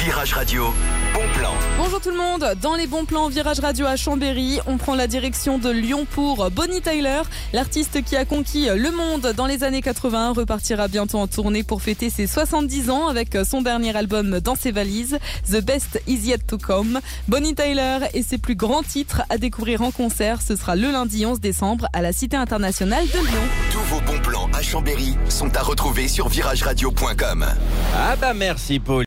Virage Radio, bon plan. Bonjour tout le monde, dans les bons plans Virage Radio à Chambéry, on prend la direction de Lyon pour Bonnie Tyler. L'artiste qui a conquis le monde dans les années 80 repartira bientôt en tournée pour fêter ses 70 ans avec son dernier album dans ses valises, The Best Is Yet To Come. Bonnie Tyler et ses plus grands titres à découvrir en concert, ce sera le lundi 11 décembre à la Cité internationale de Lyon. Tous vos bons plans à Chambéry sont à retrouver sur virageradio.com. Ah bah merci Paul.